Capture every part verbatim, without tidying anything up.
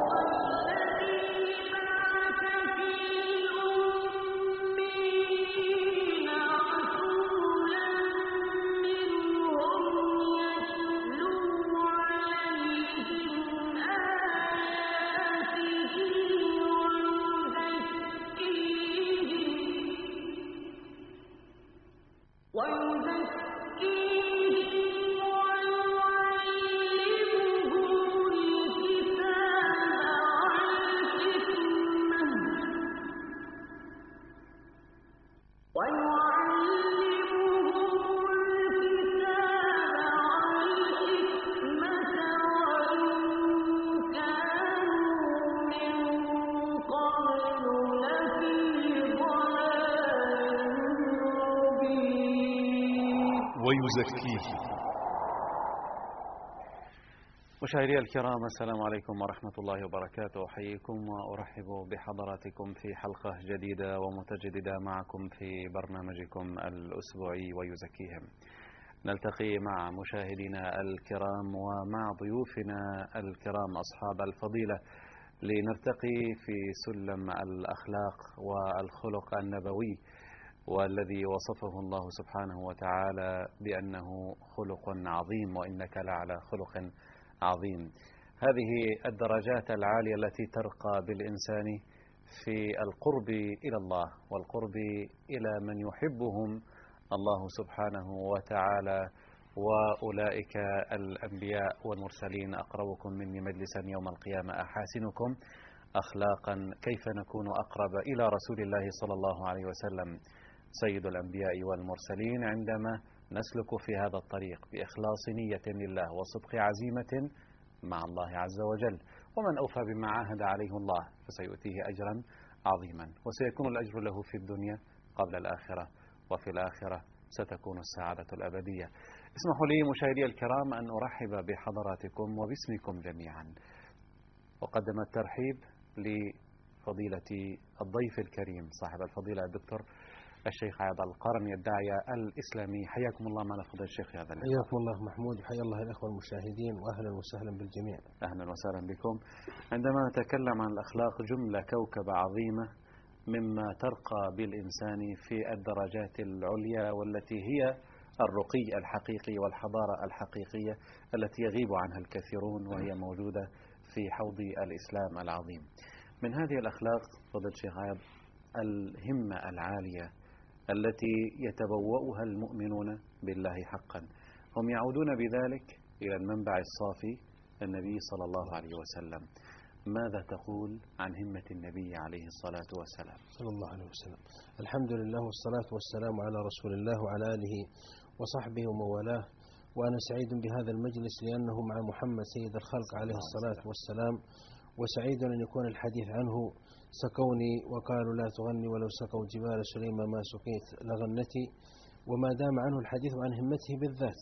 ويزكيه. مشاهدي الكرام، السلام عليكم ورحمة الله وبركاته. أحييكم وأرحب بحضراتكم في حلقة جديدة ومتجددة معكم في برنامجكم الأسبوعي ويزكيهم. نلتقي مع مشاهدينا الكرام ومع ضيوفنا الكرام أصحاب الفضيلة لنرتقي في سلم الأخلاق والخلق النبوي، والذي وصفه الله سبحانه وتعالى بأنه خلق عظيم، وإنك لعلى خلق عظيم. هذه الدرجات العالية التي ترقى بالإنسان في القرب إلى الله والقرب إلى من يحبهم الله سبحانه وتعالى، وأولئك الأنبياء والمرسلين. أقربكم مني مجلسا يوم القيامة أحاسنكم أخلاقا. كيف نكون أقرب إلى رسول الله صلى الله عليه وسلم سيد الأنبياء والمرسلين عندما نسلك في هذا الطريق بإخلاص نية لله وصدق عزيمة مع الله عز وجل. ومن أوفى بما عاهد عليه الله فسيؤتيه أجرا عظيما، وسيكون الأجر له في الدنيا قبل الآخرة، وفي الآخرة ستكون السعادة الأبدية. اسمحوا لي مشاهدي الكرام أن أرحب بحضراتكم وباسمكم جميعا، وقدم الترحيب لفضيلة الضيف الكريم صاحب الفضيلة الدكتور الشيخ عياض القرني الداعية الإسلامي. حياكم الله معنا فضيلة الشيخ يا هذا اللقاء. حياكم الله محمود، وحيا الله الأخوة المشاهدين، وأهلا وسهلا بالجميع. أهلا وسهلا بكم. عندما نتكلم عن الأخلاق جملة كوكب عظيمة مما ترقى بالإنسان في الدرجات العليا، والتي هي الرقي الحقيقي والحضارة الحقيقية التي يغيب عنها الكثيرون، وهي موجودة في حوض الإسلام العظيم. من هذه الأخلاق فضيلة الشيخ عياض الهمة العالية التي يتبوأها المؤمنون بالله حقا. هم يعودون بذلك إلى المنبع الصافي النبي صلى الله عليه وسلم. ماذا تقول عن همة النبي عليه الصلاة والسلام؟ صلى الله عليه وسلم. الحمد لله والصلاة والسلام على رسول الله وعلى آله وصحبه وموالاه. وأنا سعيد بهذا المجلس لأنه مع محمد سيد الخلق عليه الصلاة والسلام، وسعيد أن يكون الحديث عنه. سكوني وقالوا لا تغني ولو سكوا جبال سليما ما سقيت لغنتي. وما دام عنه الحديث عن همته بالذات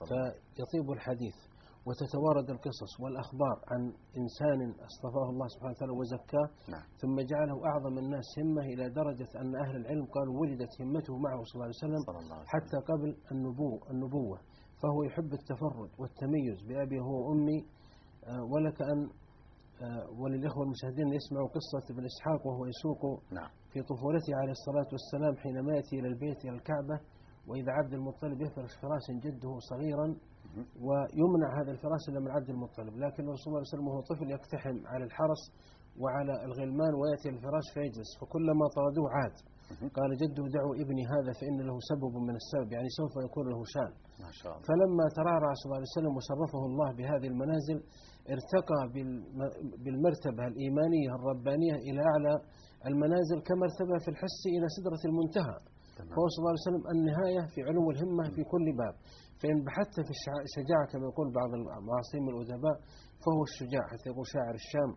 فيطيب الحديث، وتتوارد القصص والأخبار عن إنسان اصطفاه الله سبحانه وتعالى وزكاه، نعم. ثم جعله أعظم الناس همة، إلى درجة أن أهل العلم قالوا ولدت همته معه صلى الله عليه وسلم حتى قبل النبوة, النبوة فهو يحب التفرد والتميز بأبي هو وأمي. ولك أن وللإخوة المشاهدين يسمعوا قصة ابن إسحاق وهو يسوق نعم. في طفولته عليه الصلاة والسلام حينما يأتي إلى البيت إلى الكعبة، وإذا عبد المطلب يفرش فراش جده صغيرا ويمنع هذا الفراش إلا من عبد المطلب، لكن الرسول صلى الله عليه وسلم وهو طفل يقتحم على الحرس وعلى الغلمان ويأتي الفراش فيجلس، فكلما طردوه عاد. قال جده دعوا ابني هذا فإن له سبب من السبب، يعني سوف يكون له شان. ما شاء الله. فلما ترعرع صلى الله عليه وسلم وشرفه الله بهذه المنازل، ارتقى بالمرتبة الإيمانية الربانية إلى أعلى المنازل كمرتبة في الحس إلى سدرة المنتهى. فهو صلى الله عليه وسلم النهاية في علو الهمة في كل باب. فإن بحثت في الشجاعة كما يقول بعض المعاصرين الأدباء فهو الشجاع، حتى يقول شاعر الشام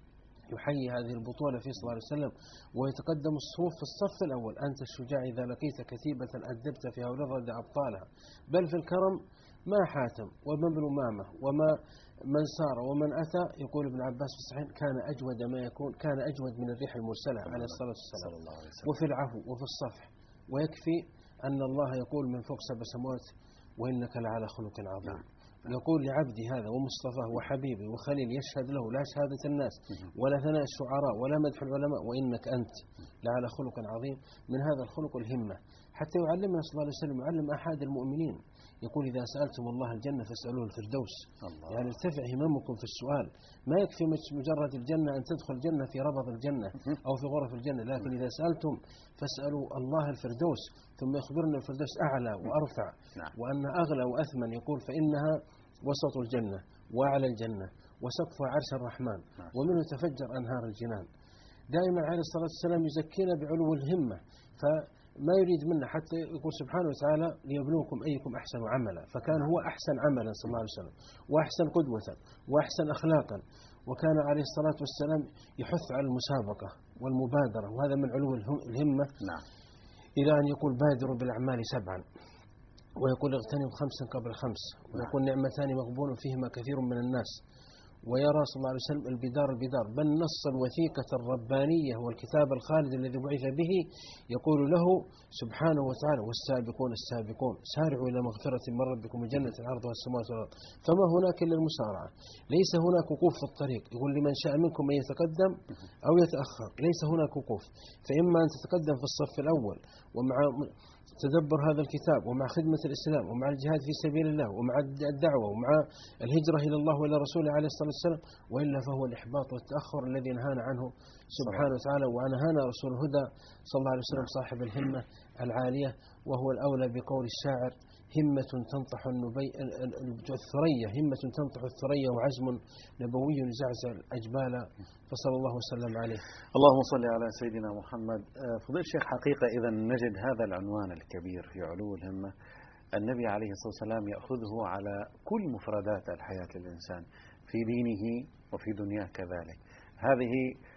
يحيي هذه البطولة في صلى الله عليه وسلم ويتقدم الصفوف في الصف الأول: أنت الشجاع إذا لقيت كتيبة أدبت فيها ولرد أبطالها. بل في الكرم ما حاتم وما ابن أمامة وما من سار ومن أتى. يقول ابن عباس في الصحيح كان أجود ما يكون، كان أجود من الريح المرسلة عليه الصلاة والسلام. وفي العفو وفي الصفح. ويكفي أن الله يقول من فوق سبع سماوات: وإنك لعلى خلق عظيم. يقول لعبدي هذا ومصطفاه وحبيبي وخليل يشهد له لا شهادة الناس ولا ثناء الشعراء ولا مدح العلماء وإنك أنت لعلى خلق عظيم. من هذا الخلق الهمة، حتى يعلمنا صلى الله عليه وسلم يعلم أحد المؤمنين يقول إذا سألتم الله الجنة فاسألوه الفردوس. الله. يعني ارتفع هممكم في السؤال، ما يكفي مجرد الجنة أن تدخل الجنة في ربض الجنة أو في غرف الجنة، لكن إذا سألتم فاسألوا الله الفردوس، ثم يخبرنا الفردوس أعلى وأرفع وأن أغلى وأثمن. يقول فإنها وسط الجنة وأعلى الجنة وسقفها عرش الرحمن ومنه تفجر أنهار الجنان. دائما عليه الصلاة والسلام يزكينا بعلو الهمة، فما يريد منا حتى يقول سبحانه وتعالى ليبلوكم أيكم أحسن عملا، فكان هو أحسن عملا صلى الله عليه وسلم وأحسن قدوة وأحسن أخلاقا، وكان عليه الصلاة والسلام يحث على المسابقة والمبادرة، وهذا من علو الهمة. نعم. إلى أن يقول بادروا بالأعمال سبعا، ويقول اغتنم خمسا قبل خمس، ويقول نعمتان مغبون فيهما كثير من الناس، ويرى صلى الله عليه وسلم البدار البدار، بل نص الوثيقة الربانية والكتاب الخالد الذي بعث به يقول له سبحانه وتعالى والسابقون السابقون سارعوا إلى مغفرة من ربكم وجنة عرضها السماوات والأرض. فما هناك إلا المسارعة، ليس هناك وقوف في الطريق. يقول لمن شاء منكم أن يتقدم أو يتأخر، ليس هناك وقوف، فإما أن تتقدم في الصف الأول ومع تدبر هذا الكتاب ومع خدمة الإسلام ومع الجهاد في سبيل الله ومع الدعوة ومع الهجرة إلى الله وإلى رسوله عليه الصلاة والسلام، وإلا فهو الإحباط والتأخر الذي نهانا عنه سبحانه وتعالى. ونهانا رسول الهدى صلى الله عليه وسلم صاحب الهمة العالية، وهو الأولى بقول الشاعر همة تنطح النبي الثريا، همة تنطح الثريا وعزم نبوي يزعزع الأجبال، فصلى الله وسلم عليه. اللهم صل على سيدنا محمد. فضيل الشيخ، حقيقة إذا نجد هذا العنوان الكبير في علو الهمة، النبي عليه الصلاة والسلام يأخذه على كل مفردات الحياة للإنسان في دينه وفي دنياه كذلك. هذه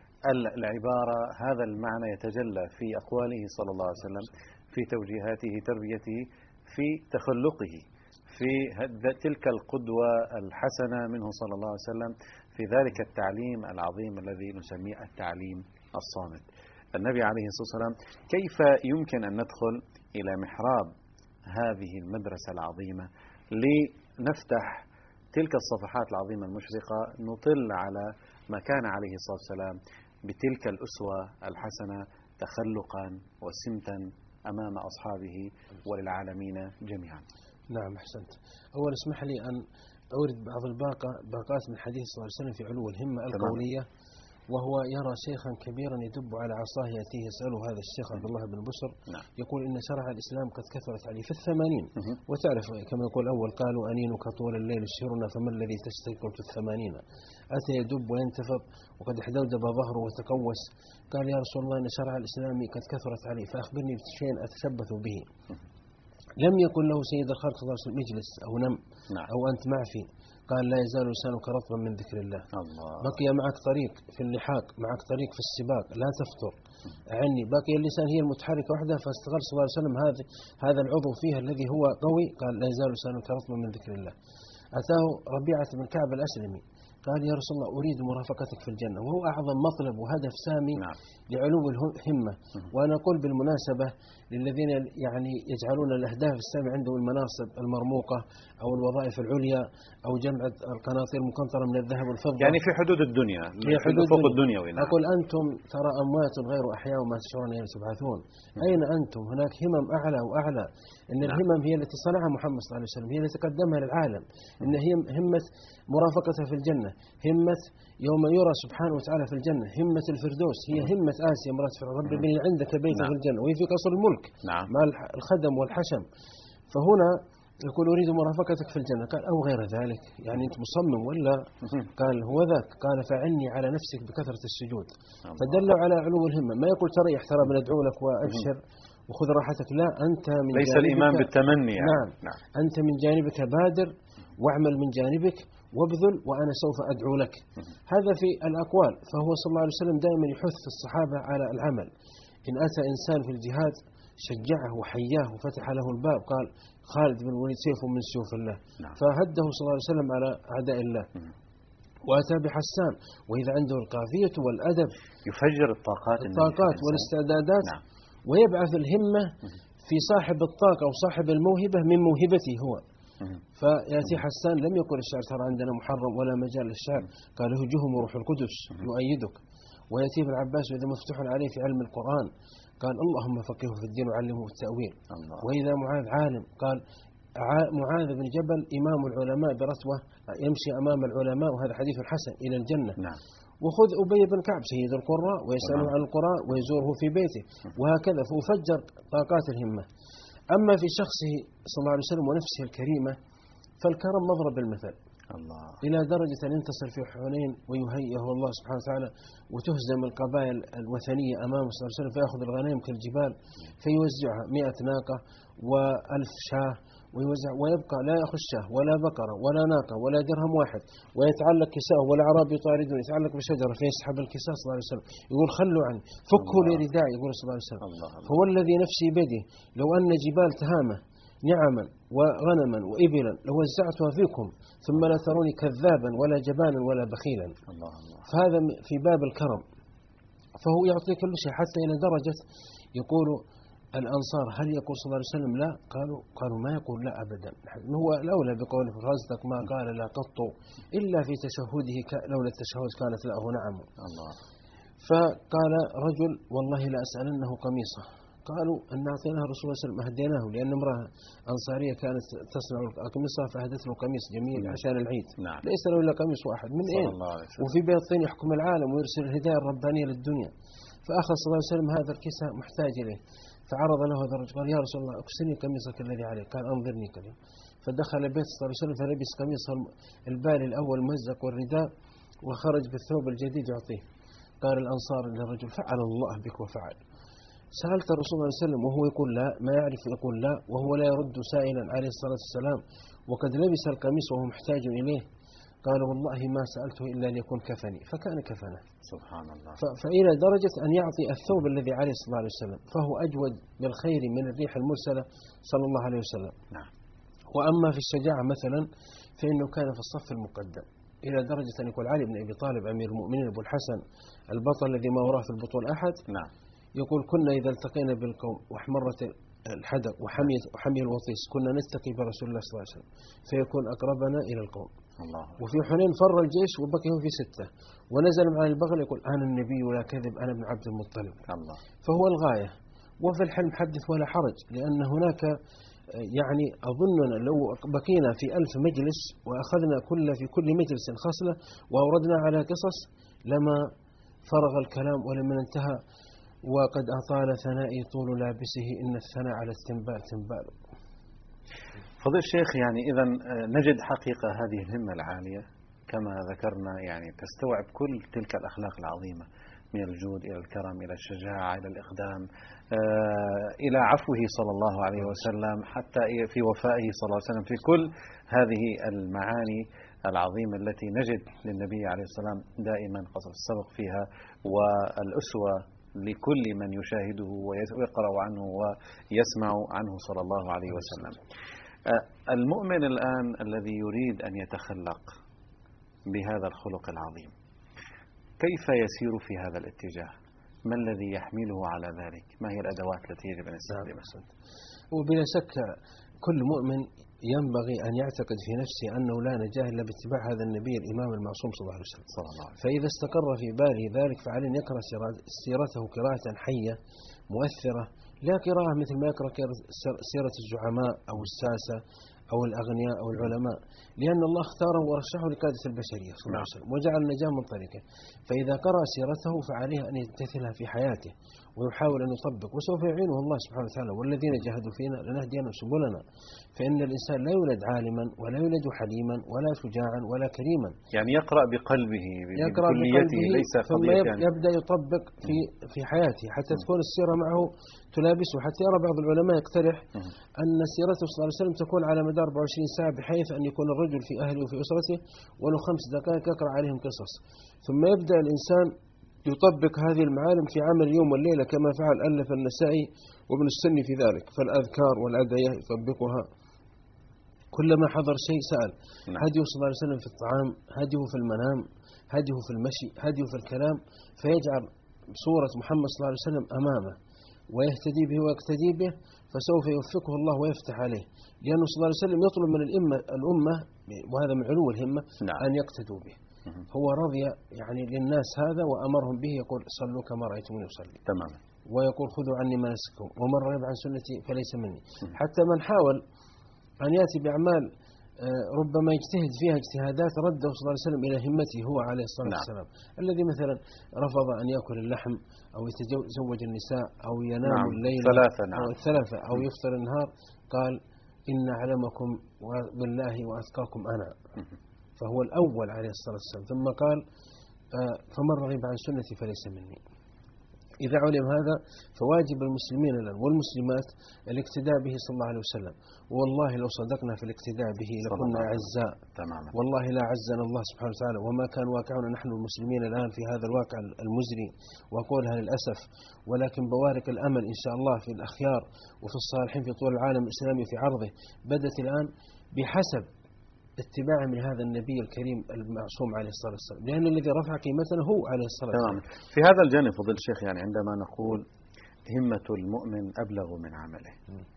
العبارة، هذا المعنى يتجلى في أقواله صلى الله عليه وسلم، في توجيهاته، تربيته، في تخلقه، في تلك القدوة الحسنة منه صلى الله عليه وسلم، في ذلك التعليم العظيم الذي نسميه التعليم الصامت. النبي عليه الصلاة والسلام، كيف يمكن أن ندخل إلى محراب هذه المدرسة العظيمة لنفتح تلك الصفحات العظيمة المشرقة، نطل على ما كان عليه الصلاة والسلام بتلك الأسوة الحسنة تخلقا وسمتا أمام أصحابه وللعالمين جميعا. نعم، أحسنت. أول اسمح لي أن أورد بعض الباقة باقات من حديث صلى الله عليه وسلم في علو الهمة القولية، وهو يرى شيخا كبيرا يدب على عصاه يأتيه يسأله هذا الشيخ عبد الله بن بشر. نعم. يقول إن شرع الإسلام قد كثرت عليه في الثمانين، وتعرف كما يقول أول قالوا أنينك طول الليل الشهرنا فما الذي تشتكي في الثمانين. أتى يدب وينتفض وقد احدودب ظهره وتقوس. قال يا رسول الله إن شرع الإسلام قد كثرت عليه فأخبرني بشيء أتشبث به. لم يقل له سيد الخلق صلى الله عليه وسلم اجلس أو نم. نعم. أو أنت معفي. قال لا يزال لسانك رطبا من ذكر الله. الله. بقي معك طريق في اللحاق، معك طريق في السباق، لا تفطر عني. بقي اللسان هي المتحركة وحدها، فاستغل صلى الله عليه وسلم هذا هذا العضو فيها الذي هو قوي. قال لا يزال لسانك رطبا من ذكر الله. أتاه ربيعة بن كعب الأسلمي قال يا رسول الله أريد مرافقتك في الجنة، وهو أعظم مطلب وهدف سامي. نعم. لعلو الهمة. وأنا أقول بالمناسبة للذين يعني يجعلون الأهداف السامية عندهم المناصب المرموقة أو الوظائف العليا أو جمع القناطير المقنطرة من الذهب والفضة، يعني في حدود الدنيا، في حدود فوق الدنيا. نعم. أقول أنتم ترى أموات غير أحياء وما تشعرون أين تبعثون. أين أنتم؟ هناك همم أعلى وأعلى. إن نعم. الهمم هي التي صنعها محمد صلى الله عليه وسلم، هي التي قدمها للعالم. إن هي همة مرافقته في الجنة، همة يوم يرى سبحانه وتعالى في الجنة، همة الفردوس، هي همة آسيا امرأة فرعون رب ابني عندك بيتا. نعم. في الجنة، وهي في قصر الملك. نعم. مع الخدم والحشم. فهنا يقول أريد مرافقتك في الجنة. قال أو غير ذلك، يعني أنت مصمم ولا؟ قال هو ذاك. قال فعني على نفسك بكثرة السجود. فدلوا على علو الهمة. ما يقول تريح ترى بندعو لك وأبشر وخذ راحتك، لا، أنت من ليس جانبك الإيمان بالتمني. يعني. نعم. نعم. أنت من جانبك بادر واعمل من جانبك وابذل وأنا سوف أدعو لك. هذا في الأقوال. فهو صلى الله عليه وسلم دائما يحث الصحابة على العمل. إن أتى إنسان في الجهاد شجعه وحياه وفتح له الباب. قال خالد بن الوليد سيف من سيوف الله. نعم. فهده صلى الله عليه وسلم على أعداء الله. وأتى بحسان، وإذا عنده القافية والأدب يفجر الطاقات الطاقات والاستعدادات. نعم. ويبعث الهمة في صاحب الطاقة وصاحب الموهبة من موهبته هو. فيأتي حسان لم يقل الشعر ترى عندنا محرم ولا مجال للشعر، قال هجهم روح القدس يؤيدك. ويأتي ابن عباس وإذا مفتوح عليه في علم القرآن قال اللهم فقهه في الدين وعلمه التأويل. وإذا معاذ عالم قال معاذ بن جبل إمام العلماء برتوة يمشي أمام العلماء، وهذا حديث حسن إلى الجنة. نعم. وخذ أبي بن كعب سيد القراء ويسأله عن القراء ويزوره في بيته، وهكذا فأفجر طاقات الهمة. أما في شخصه صلى الله عليه وسلم ونفسه الكريمة فالكرم مضرب المثل الله. إلى درجة أن ينتصر في حنين ويهيئه الله سبحانه وتعالى وتهزم القبائل الوثنية أمامه صلى الله عليه وسلم، فيأخذ الغنائم كالجبال فيوزعها مئة ناقة وألف شاه ويوزع، ويبقى لا يأخذ شاه ولا بقرة ولا ناقة ولا درهم واحد، ويتعلق كساءه والأعراب يطاردون، يتعلق بشجرة فيسحب الكساء صلى الله عليه وسلم يقول خلوا عني فكوا لي رداء، يقول صلى الله عليه وسلم فهو الذي نفسي بيده لو أن جبال تهامة نعما وغنما وإبلا لوزعتها فيكم ثم لا تروني كذابا ولا جبانا ولا بخيلا. الله الله. فهذا في باب الكرم، فهو يعطي كل شيء حتى إلى درجة يقول الأنصار هل يقول صلى الله عليه وسلم لا؟ قالوا قالوا ما يقول لا أبدا، هو الأولى بقوله رزقك ما قال لا قط إلا في تشهده لولا التشهد كانت له نعم. الله. فقال رجل والله لا أسألنه قميصه، قالوا أن أعطيناه رسول الله صلى الله عليه وسلم هديناه، لأن امرأة أنصارية كانت تصنع القميص فأهدت له قميص جميل عشان العيد. نعم. ليس له إلا قميص واحد من إيه؟ وفي بيت طين يحكم العالم ويرسل الهداية الربانية للدنيا. فأخذ صلى الله عليه وسلم هذا الكساء محتاج إليه، فعرض له هذا الرجل قال يا رسول الله اكسني قميصك الذي عليك، قال انظرني كريم. فدخل بيت صلى الله عليه وسلم فلبس قميص البالي الأول مزق والرداء وخرج بالثوب الجديد يعطيه. قال الأنصار للرجل فعل الله بك وفعل. سألت الرسول صلى الله عليه وسلم وهو يقول لا، ما يعرف يقول لا، وهو لا يرد سائلا عليه الصلاة والسلام وقد لبس القميص وهو محتاج إليه. قال والله ما سألته إلا ليكون كفني، فكان كفنه. سبحان الله. فإلى درجة أن يعطي الثوب الذي عليه صلى الله عليه وسلم، فهو أجود بالخير من الريح المرسلة صلى الله عليه وسلم. نعم. وأما في الشجاعة مثلا فإنه كان في الصف المقدم إلى درجة أن يقول علي بن أبي طالب أمير المؤمنين أبو الحسن البطل الذي ما وراه في البطول أحد. نعم. يقول كنا إذا التقينا بالقوم واحمرت الحدق وحمي وحمي الوطيس كنا نستقي برسول الله صلى الله عليه وسلم فيكون أقربنا إلى القوم. الله. وفي حنين فر الجيش وبقي في ستة ونزل مع البغل يقول أنا النبي ولا كذب أنا ابن عبد المطلب. الله. فهو الغاية. وفي الحلم حدث ولا حرج، لأن هناك يعني أظننا لو بقينا في ألف مجلس وأخذنا كل في كل مجلس خصلة وأوردنا على قصص لما فرغ الكلام ولمن انتهى. وقد أطال ثنائي طول لابسه إن الثناء على التنبال تنبال. فضيل الشيخ، يعني إذا نجد حقيقة هذه الهمة العالية كما ذكرنا، يعني تستوعب كل تلك الأخلاق العظيمة من الجود إلى الكرم إلى الشجاعة إلى الإقدام إلى عفوه صلى الله عليه وسلم، حتى في وفائه صلى الله عليه وسلم، في كل هذه المعاني العظيمة التي نجد للنبي عليه السلام دائما قصر السبق فيها والأسوة لكل من يشاهده ويقرأ عنه ويسمع عنه صلى الله عليه وسلم. المؤمن الآن الذي يريد أن يتخلق بهذا الخلق العظيم كيف يسير في هذا الاتجاه؟ ما الذي يحمله على ذلك؟ ما هي الأدوات التي يجب أن يستخدمها؟ وبلا شك كل مؤمن ينبغي أن يعتقد في نفسه أنه لا نجاة إلا باتباع هذا النبي الإمام المعصوم صلى الله عليه وسلم. فإذا استقر في باله ذلك فعليه أن يقرأ سيرته قراءة حية مؤثرة، لا قراءة مثل ما يقرأ سيرة الزعماء أو الساسة أو الأغنياء أو العلماء، لأن الله اختاره ورشحه لقادة البشرية صلى الله عليه وسلم وجعل النجاة من طريقه. فإذا قرأ سيرته فعليه أن يمتثلها في حياته ويحاول أن يطبق، وسوف يعينه الله سبحانه وتعالى والذين جاهدوا فينا لنهدينهم سبلنا. فإن الإنسان لا يولد عالما ولا يولد حليما ولا شجاعا ولا كريما، يعني يقرأ بقلبه يقرأ بكليته بقلبه ليس ثم يعني يبدأ يطبق في في حياته حتى تكون السيرة معه تلابسه. حتى يرى بعض العلماء يقترح أن سيرته صلى الله عليه وسلم تكون على مدار أربعة وعشرين ساعة، بحيث أن يكون الرجل في أهله وفي أسرته ولو خمس دقائق يقرأ عليهم قصص، ثم يبدأ الإنسان يطبق هذه المعالم في عمل اليوم والليلة كما فعل ألف النسائي وابن السني في ذلك. فالأذكار والأدعية يطبقها، كلما حضر شيء سأل. هديه صلى الله عليه وسلم في الطعام، هديه في المنام، هديه في المشي، هديه في الكلام، فيجعل صورة محمد صلى الله عليه وسلم أمامه ويهتدي به ويقتدي به فسوف يوفقه الله ويفتح عليه، لأنه صلى الله عليه وسلم يطلب من الأمة, الأمة وهذا من علو الهمة نعم. أن يقتدوا به. هو رضي يعني للناس هذا وأمرهم به، يقول صلوا كما رأيتموني أصلي، تماما، ويقول خذوا عني مناسككم ومن رغب عن سنتي فليس مني. حتى من حاول أن يأتي بأعمال ربما يجتهد فيها اجتهادات رده صلى الله عليه وسلم إلى همته هو عليه الصلاة نعم. والسلام، الذي مثلا رفض أن يأكل اللحم أو يتزوج النساء أو ينام نعم. الليل ثلاثة نعم. أو الثلاثة أو يفطر النهار، قال إن أعلمكم بالله وأتقاكم أنا، فهو الأول عليه الصلاة والسلام. ثم قال فمن رغب عن سنتي فليس مني. إذا علم هذا فواجب المسلمين الآن والمسلمات الاقتداء به صلى الله عليه وسلم. والله لو صدقنا في الاقتداء به لكنا أعزاء، تماما. والله لا عزنا الله سبحانه وتعالى وما كان واقعنا نحن المسلمين الآن في هذا الواقع المزري، وأقولها للأسف، ولكن بوارق الأمل إن شاء الله في الأخيار وفي الصالحين في طول العالم الإسلامي وفي عرضه بدت الآن بحسب اتباع من هذا النبي الكريم المعصوم عليه الصلاة والسلام، لأن الذي رفع قيمتنا هو عليه الصلاة والسلام. في هذا الجانب فضيلة الشيخ، يعني عندما نقول همة المؤمن أبلغ من عمله،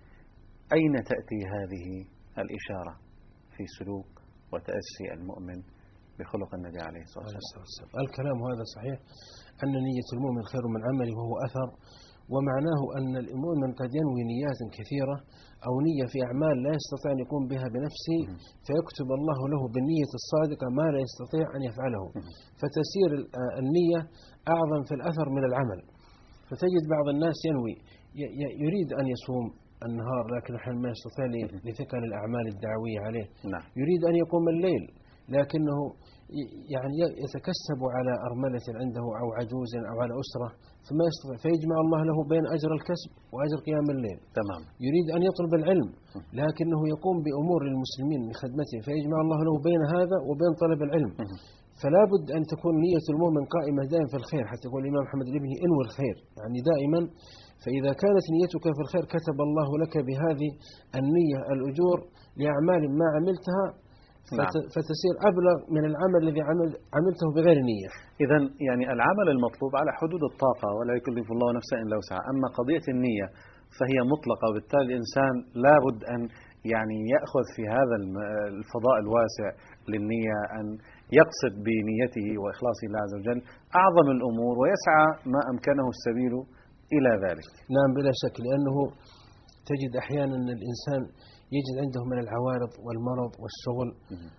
أين تأتي هذه الإشارة في سلوك وتأسي المؤمن بخلق النبي عليه الصلاة والسلام؟ الكلام هذا صحيح، أن نية المؤمن خير من عمله وهو أثر، ومعناه أن المؤمن قد ينوي نيات كثيرة أو نية في أعمال لا يستطيع أن يقوم بها بنفسه، فيكتب الله له بالنية الصادقة ما لا يستطيع أن يفعله، فتسير النية أعظم في الأثر من العمل. فتجد بعض الناس ينوي يريد أن يصوم النهار لكن أحيانا ما يستطيع لثقل الأعمال الدعوية عليه، يريد أن يقوم الليل لكنه يعني يتكسب على أرملة عنده أو عجوز أو على أسرة فما يستطيع، فيجمع الله له بين أجر الكسب وأجر قيام الليل. تمام. يريد أن يطلب العلم لكنه يقوم بأمور المسلمين من خدمته، فيجمع الله له بين هذا وبين طلب العلم. فلا بد أن تكون نية المؤمن قائمة دائما في الخير، حتى يقول الإمام محمد الابني انوي الخير، يعني دائما. فإذا كانت نيتك في الخير كتب الله لك بهذه النية الأجور لأعمال ما عملتها، نعم. فتسير أبلغ من العمل الذي عمل عملته بغير نية. إذن يعني العمل المطلوب على حدود الطاقة ولا يكلف الله نفسا إلا وسعها، أما قضية النية فهي مطلقة، وبالتالي الإنسان لابد أن يعني يأخذ في هذا الفضاء الواسع للنية، أن يقصد بنيته وإخلاص الله عز وجل أعظم الأمور ويسعى ما أمكنه السبيل إلى ذلك. نعم بلا شك، لأنه تجد أحيانا أن الإنسان يجد عنده من العوارض والمرض والشغل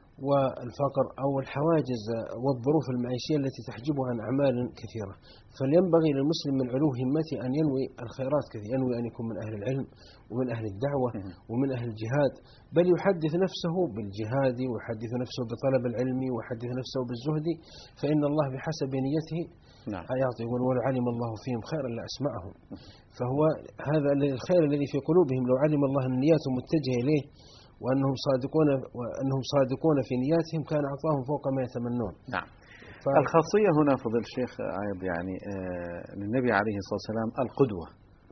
والفقر أو الحواجز والظروف المعيشية التي تحجبه عن أعمال كثيرة، فلينبغي للمسلم من علو همته أن ينوي الخيرات كثيرا، ينوي أن يكون من أهل العلم ومن أهل الدعوة ومن أهل الجهاد، بل يحدث نفسه بالجهاد ويحدث نفسه بطلب العلم ويحدث نفسه بالزهد، فإن الله بحسب نيته نعم. يعطي. يقول ولو علم الله فيهم خيرا لأسمعهم، فهو هذا الخير الذي في قلوبهم لو علم الله أن نياتهم متجهة إليه وأنهم صادقون وأنهم صادقون في نياتهم كان أعطاهم فوق ما يتمنون. نعم. ف... الخاصية هنا فضل الشيخ عيض يعني آه للنبي عليه الصلاة والسلام القدوة،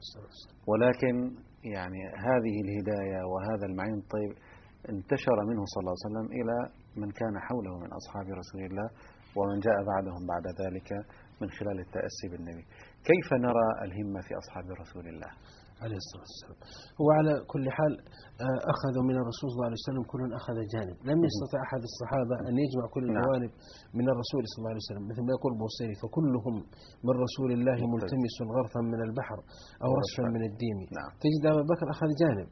ولكن يعني هذه الهداية وهذا المعين الطيب انتشر منه صلى الله عليه وسلم إلى من كان حوله من أصحاب رسول الله ومن جاء بعدهم بعد ذلك من خلال التأسي بالنبي. كيف نرى الهمة في أصحاب رسول الله عليه الصلاة والسلام؟ هو على كل حال أخذوا من الرسول صلى الله عليه وسلم كل أخذ جانب، لم يستطع أحد الصحابة أن يجمع كل الجوانب من الرسول صلى الله عليه وسلم، مثل ما يقول بوصيري فكلهم من رسول الله ملتمس غرفا من البحر أو رشفا من الديم. تجد أبا بكر أخذ جانب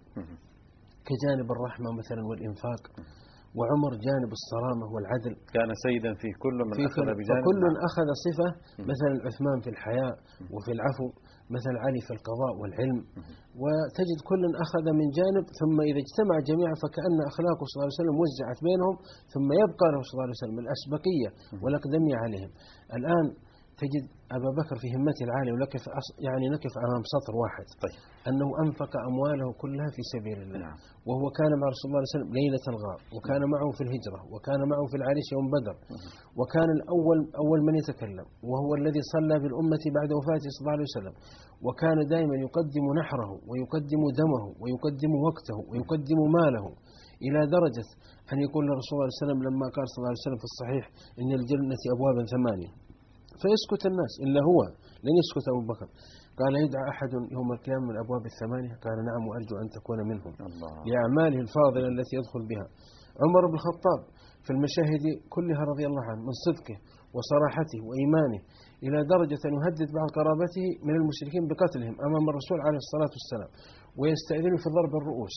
كجانب الرحمة مثلا والإنفاق، وعمر جانب الصرامة والعدل، كان سيدا في كل من في أخذ بجانب، فكل أخذ صفة، مثلا عثمان في الحياء وفي العفو، مثل علي في القضاء والعلم، وتجد كل أخذ من جانب، ثم إذا اجتمع جميعا فكأن أخلاقه صلى الله عليه وسلم وزعت بينهم، ثم يبقى له صلى الله عليه وسلم الأسبقية والأقدمية عليهم. الآن تجد أبا بكر في همته العالية، ولكف يعني نقف أمام سطر واحد، طيب. أنه أنفق أمواله كلها في سبيل الله، نعم. وهو كان مع رسول الله صلى الله عليه وسلم ليلة الغار، وكان معه في الهجرة، وكان معه في العريش يوم بدر، وكان الأول أول من يتكلم، وهو الذي صلى بالأمة بعد وفاته صلى الله عليه وسلم، وكان دائما يقدم نحره ويقدم دمه ويقدم وقته ويقدم ماله، إلى درجة أن يقول لرسول الله صلى الله عليه وسلم لما قال صلى الله عليه وسلم في الصحيح إن الجنة أبوابا ثمانية، فيسكت الناس إلا هو، لن يسكت أبو بكر. قال يدعى أحد يوم القيامة من الأبواب الثمانية؟ قال نعم وأرجو أن تكون منهم لأعماله الفاضلة التي يدخل بها. عمر بن الخطاب في المشاهد كلها رضي الله عنه من صدقه وصراحته وإيمانه إلى درجة أن يهدد بعض قرابته من المشركين بقتلهم أمام الرسول عليه الصلاة والسلام، ويستأذن في ضرب الرؤوس،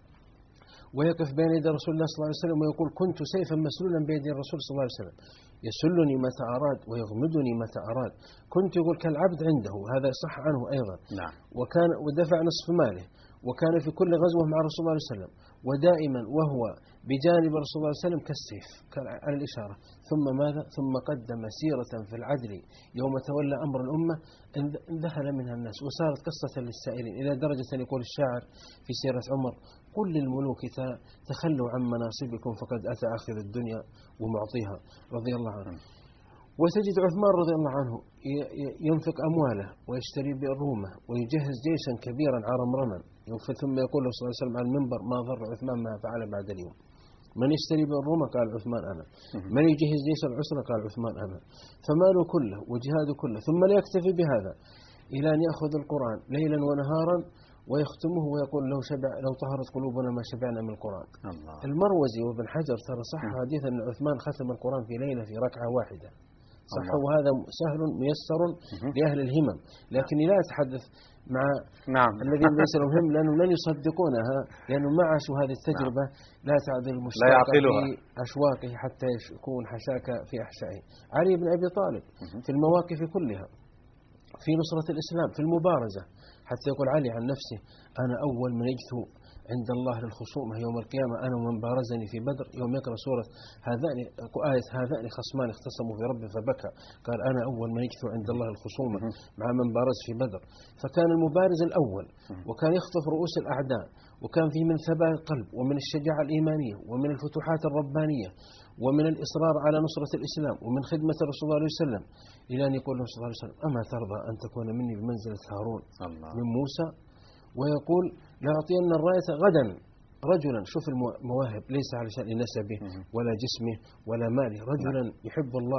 ويقف بين يدي رسول الله صلى الله عليه وسلم ويقول كنت سيفا مسلولا بيد الرسول صلى الله عليه وسلم يسلني متى أراد ويغمدني متى أراد. كنت يقول كالعبد عنده، هذا صح عنه أيضا. نعم. وكان ودفع نصف ماله، وكان في كل غزوة مع رسول الله صلى الله عليه وسلم، ودائما وهو بجانب رسول الله صلى الله عليه وسلم كالسيف على الإشارة. ثم ماذا؟ ثم قدم سيرة في العدل يوم تولى أمر الأمة انذهل منها الناس، وصارت قصة للسائلين إلى درجة أن يقول الشاعر في سيرة عمر قل للملوك تخلوا عن مناصبكم فقد أتى آخذ الدنيا ومعطيها رضي الله عنه. وتجد عثمان رضي الله عنه ينفق أمواله ويشتري بالرومة ويجهز جيشا كبيرا عرمرما، ثم يقول له صلى الله عليه وسلم على المنبر ما ضر عثمان ما فعل بعد اليوم. من يشتري بالرومة؟ قال عثمان أنا. من يجهز جيش العسرة؟ قال عثمان أنا. فماله كله وجهاده كله. ثم لا يكتفي بهذا إلى أن يأخذ القرآن ليلا ونهارا ويختمه ويقول لو شبع لو طهرت قلوبنا ما شبعنا من القرآن. الله. المروزي وابن حجر ترى صح حديث أن عثمان ختم القرآن في ليلة في ركعة واحدة، صح، وهذا سهل ميسر لأهل الهمم، لكن لا أتحدث مع نعم. الذين ليس لهم هم لأنهم لن يصدقونها، لأنهم ما عاشوا هذه التجربة. نعم. لا تعدل المشتاق في أشواقه حتى يكون حشاك في أحشائه. علي بن أبي طالب في المواقف كلها، في نصرة الإسلام، في المبارزة، حتى يقول علي عن نفسه أنا أول من يجثو عند الله للخصومة يوم القيامة أنا ومن بارزني في بدر. يوم يقرأ سورة هذان آية هذان خصمان اختصموا في ربه فبكى، قال أنا أول من يجثو عند الله الخصومة مع من بارز في بدر. فكان المبارز الأول، وكان يخطف رؤوس الأعداء، وكان فيه من ثبات القلب ومن الشجاعة الإيمانية ومن الفتوحات الربانية ومن الإصرار على نصرة الإسلام ومن خدمة الرسول صلى الله عليه وسلم، إلى أن يقول صلى الله عليه وسلم أما ترضى أن تكون مني بمنزلة هارون الله. من موسى. ويقول لأعطين الراية غدا رجلا، شوف المواهب، ليس علشان نسبه ولا جسمه ولا ماله، رجلا يحب الله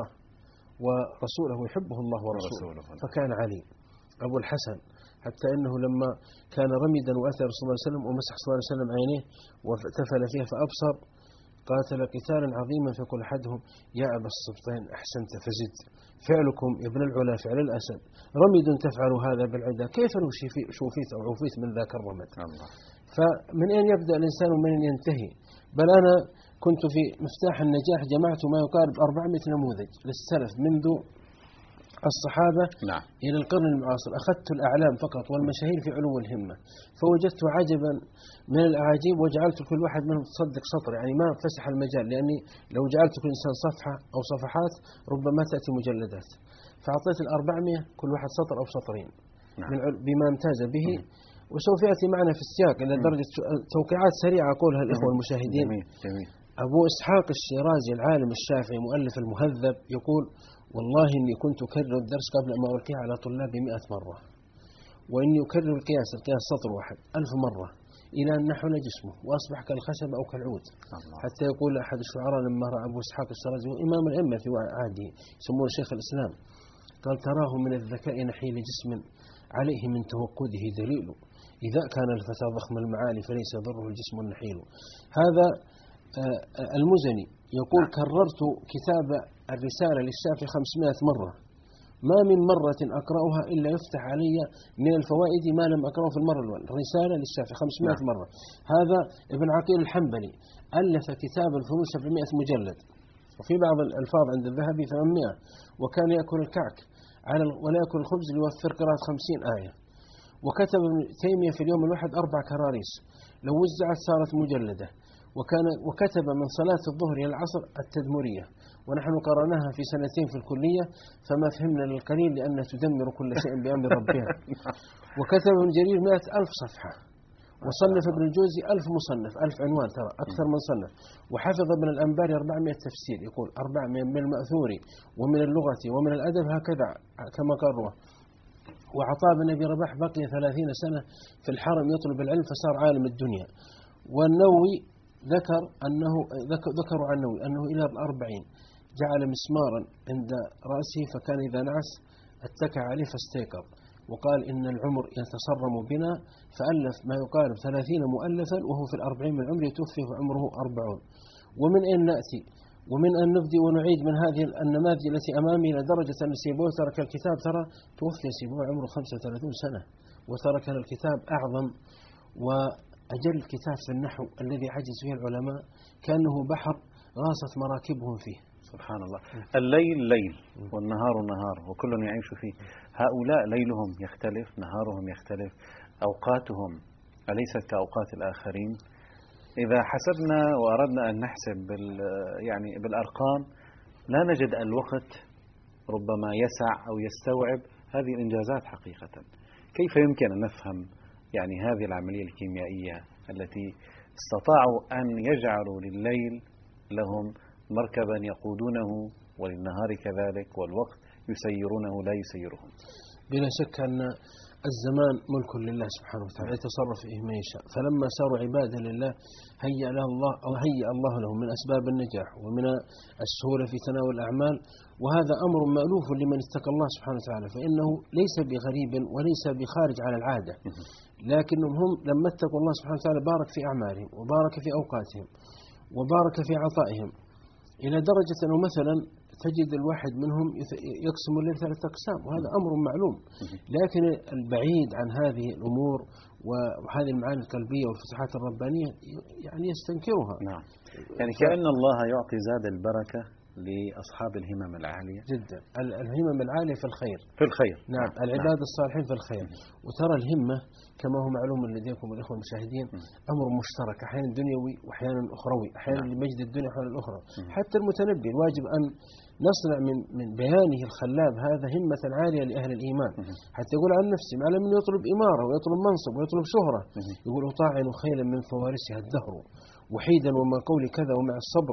ورسوله يحبه الله ورسوله. فكان علي. أبو الحسن حتى أنه لما كان رميدا وأتى رسول الله صلى الله عليه وسلم ومسح صلى الله عليه وسلم عينيه وتفل فيها فأبصر قاتل قتالا عظيما فيقول أحدهم يا أبا السبطين أحسنت فزد، فعلكم ابن العلا فعل الأسد، رميد تفعل هذا بالعدا كيف لو شوفيت أو عوفيت من ذاك الرمد. الله. فمن أين يبدأ الإنسان ومن أين ينتهي؟ بل أنا كنت في مفتاح النجاح جمعت ما يقارب أربعمائة نموذج للسلف منذ الصحابة نعم. إلى القرن المعاصر. أخذت الأعلام فقط والمشاهير في علو الهمة، فوجدت عجبا من الأعاجيب وجعلت كل واحد منهم تصدق سطر، يعني ما فسح المجال، لأني لو جعلت كل إنسان صفحة أو صفحات ربما تأتي مجلدات، فأعطيت الأربعمائة كل واحد سطر أو سطرين نعم. بما امتاز به. وسوف يأتي معنا في السياق إلى درجة توقيعات سريعة أقولها الإخوة المشاهدين. جميل. جميل. أبو إسحاق الشيرازي العالم الشافعي مؤلف المهذب يقول والله إني كنت أكرر الدرس قبل أن ألقيه على طلابي مئة مرة، وإني أكرر القياس القياس سطر واحد ألف مرة إلى أن نحل جسمه وأصبح كالخشب أو كالعود. الله. حتى يقول أحد الشعراء لما رأى أبو إسحاق الشيرازي إمام الأئمة في عهده يسمونه شيخ الإسلام، قال تراه من الذكاء نحيل جسم عليه من توقده دليل، إذا كان الفتى ضخم المعالي فليس يضره الجسم النحيل. هذا المزني يقول كررت كتاب الرسالة للشافعي خمسمائة مرة، ما من مرة أقرأها إلا يفتح علي من الفوائد ما لم أقرأه في المرة الأولى. الرسالة للشافعي خمسمائة مرة. هذا ابن عقيل الحنبلي ألف كتاب الفنون سبعمائة مجلد، وفي بعض الألفاظ عند الذهبي ثمانمائة، وكان يأكل الكعك على ولا يأكل الخبز ليوفر قراءة خمسين آية. وكتب ابن تيمية في اليوم الواحد أربع كراريس لو وزعت صارت مجلدة. وكان وكتب من صلاة الظهر إلى العصر التدمرية، ونحن قرأناها في سنتين في الكلية فما فهمنا للقليل لأنها تدمر كل شيء بأمر ربها. وكتب ابن جرير مئة ألف صفحة، وصنف ابن الجوزي ألف مصنف، ألف عنوان، ترى أكثر من صنف. وحفظ ابن الأنباري أربعمائة تفسير، يقول أربعمائة من المأثور ومن اللغة ومن الأدب هكذا كما قرأه. وعطاء بن أبي رباح بقي ثلاثين سنة في الحرم يطلب العلم فصار عالم الدنيا. والنووي ذكر أنه ذكروا عن النووي أنه إلى الأربعين جعل مسمارا عند رأسه فكان إذا نعس اتكى عليه فاستيقظ، وقال إن العمر يتصرم بنا، فألف ما يقارب ثلاثين مؤلفا وهو في الأربعين من عمره توفي وعمره أربعون. ومن أين نأتي ومن أن نبدي ونعيد من هذه النماذج التي أمامي لدرجة أن سيبويه ترك الكتاب، ترى توفي سيبويه عمره خمسة وثلاثين سنة وترك الكتاب أعظم وأجل كتاب في النحو الذي عجز فيه العلماء، كأنه بحر غاصت مراكبهم فيه. سبحان الله. الليل ليل والنهار نهار وكل يعيش فيه. هؤلاء ليلهم يختلف، نهارهم يختلف، أوقاتهم أليست كأوقات الآخرين. إذا حسبنا وأردنا أن نحسب بال يعني بالأرقام لا نجد الوقت ربما يسع أو يستوعب هذه الإنجازات حقيقة. كيف يمكن أن نفهم يعني هذه العملية الكيميائية التي استطاعوا أن يجعلوا لليل لهم مركبا يقودونه وللنهار كذلك، والوقت يسيرونه لا يسيرهم؟ بلا شك أن الزمان ملك لله سبحانه وتعالى يتصرف فيه ما يشاء، فلما صاروا عبادا لله هيأ له الله أو هيأ الله لهم من أسباب النجاح ومن السهولة في تناول الأعمال، وهذا أمر مألوف لمن اتقى الله سبحانه وتعالى، فإنه ليس بغريب وليس بخارج على العادة، لكنهم هم لما اتقوا الله سبحانه وتعالى بارك في أعمالهم وبارك في أوقاتهم وبارك في عطائهم، إلى درجة أنه مثلا تجد الواحد منهم يقسم الليل ثلاثة أقسام، وهذا أمر معلوم. لكن البعيد عن هذه الأمور وهذه المعاني القلبية والفتحات الربانية يعني يستنكرها. نعم. يعني كأن الله يعطي زاد البركة لأصحاب الهمم العالية. جدا. الهمم العالية في الخير. في الخير. نعم. العباد الصالحين في الخير. وترى الهمة كما هو معلوم لديكم الإخوة المشاهدين أمر مشترك، أحيانا دنيوي وأحيانا أخروي، أحيانا لمجد الدنيا وأحيانا الأخرى. حتى المتنبي الواجب أن نصنع من من بيانه الخلاب هذا همة عالية لأهل الإيمان، حتى يقول عن نفسه ما لم يطلب إمارة ويطلب منصب ويطلب شهرة، يقول طاعن خيلا من فوارسها الدهر وحيدا وما قولي كذا ومع الصبر،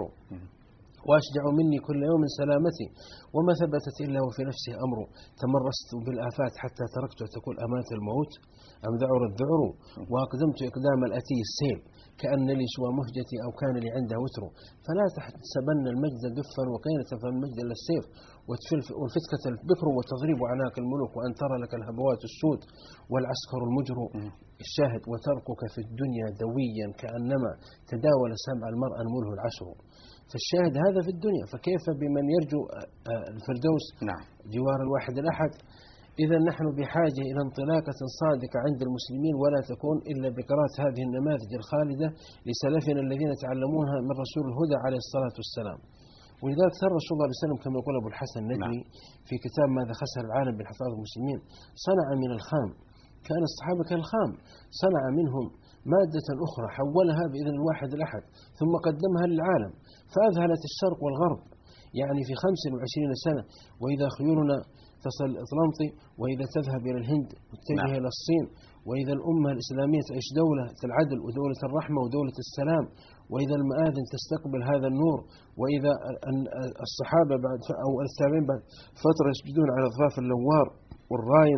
وأشجع مني كل يوم سلامتي وما ثبتت إلا وفي نفسه أمر، تمرست بالآفات حتى تركت تقول أمات الموت أم ذعر الذعر، وأقدمت إقدام الأتي السيل كأن لي شوى مهجتي أو كان لي عنده وتر، فلا تحسبن المجد دفا وقينة فالمجد إلا السيف والفتكة البكر وتضريب عناق الملوك وأن ترى لك الهبوات السود والعسكر المجر الشاهد وتركك في الدنيا دويا كأنما تداول سمع المرء أنمله العشر. فالشاهد هذا في الدنيا، فكيف بمن يرجو الفردوس نعم. جوار الواحد الأحد؟ إذا نحن بحاجة إلى انطلاقة صادقة عند المسلمين، ولا تكون إلا بقراءة هذه النماذج الخالدة لسلفنا الذين تعلمونها من رسول الهدى عليه الصلاة والسلام. ولذلك ترى رسول الله صلى الله عليه وسلم كما يقول أبو الحسن الندوي في كتاب ماذا خسر العالم بالحفاظ المسلمين، صنع من الخام، كان الصحابة كالخام، صنع منهم مادة أخرى حولها بإذن الواحد الأحد ثم قدمها للعالم، فأذهلت الشرق والغرب يعني في خمس وعشرين سنة. وإذا خيولنا تصل الأطلنطي، وإذا تذهب إلى الهند وتتجه إلى الصين، وإذا الأمة الإسلامية تعيش دولة العدل ودولة الرحمة ودولة السلام، وإذا المآذن تستقبل هذا النور، وإذا الصحابة بعد أو التابعين بعد فترة يسجدون على ضفاف اللوار والراين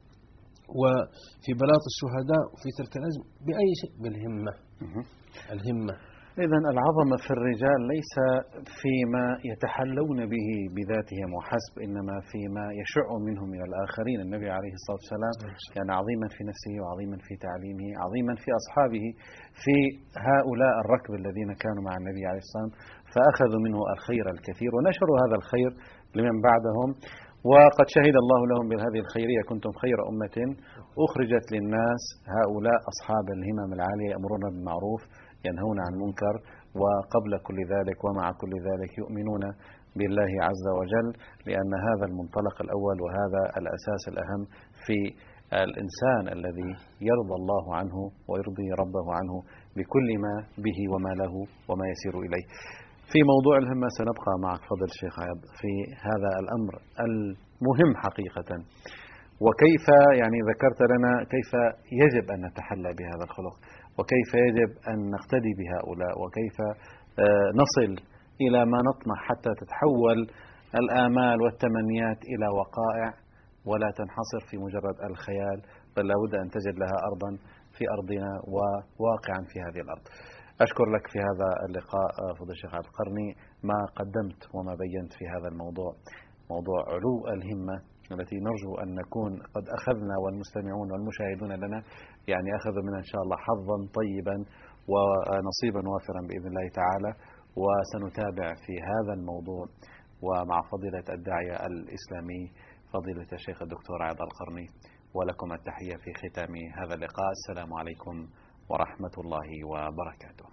وفي بلاط الشهداء وفي تلك الأزمة بأي شيء؟ بالهمة. الهمة. إذن العظمة في الرجال ليس فيما يتحلون به بذاتهم وحسب، إنما فيما يشع منهم إلى الآخرين. النبي عليه الصلاة والسلام كان عظيما في نفسه وعظيما في تعليمه، عظيما في أصحابه، في هؤلاء الركب الذين كانوا مع النبي عليه الصلاة والسلام، فأخذوا منه الخير الكثير ونشروا هذا الخير لمن بعدهم. وقد شهد الله لهم بهذه الخيرية كنتم خير أمة أخرجت للناس. هؤلاء أصحاب الهمم العالية يأمرون بالمعروف ينهون عن المنكر، وقبل كل ذلك ومع كل ذلك يؤمنون بالله عز وجل، لأن هذا المنطلق الأول وهذا الأساس الأهم في الإنسان الذي يرضى الله عنه ويرضي ربه عنه بكل ما به وما له وما يسير إليه. في موضوع الهمة سنبقى معك فضل الشيخ عياض في هذا الأمر المهم حقيقة، وكيف يعني ذكرت لنا كيف يجب أن نتحلى بهذا الخلق، وكيف يجب أن نقتدي بهؤلاء، وكيف نصل إلى ما نطمح حتى تتحول الآمال والتمنيات إلى وقائع ولا تنحصر في مجرد الخيال، بل لابد أن تجد لها أرضا في أرضنا وواقعا في هذه الأرض. أشكر لك في هذا اللقاء فضل الشيخ عبد القرني، ما قدمت وما بينت في هذا الموضوع، موضوع علو الهمة التي نرجو أن نكون قد أخذنا والمستمعون والمشاهدون لنا يعني أخذوا منها إن شاء الله حظا طيبا ونصيبا وافرا بإذن الله تعالى. وسنتابع في هذا الموضوع ومع فضيلة الداعية الإسلامي فضيلة الشيخ الدكتور عياض القرني. ولكم التحية في ختام هذا اللقاء. السلام عليكم ورحمة الله وبركاته.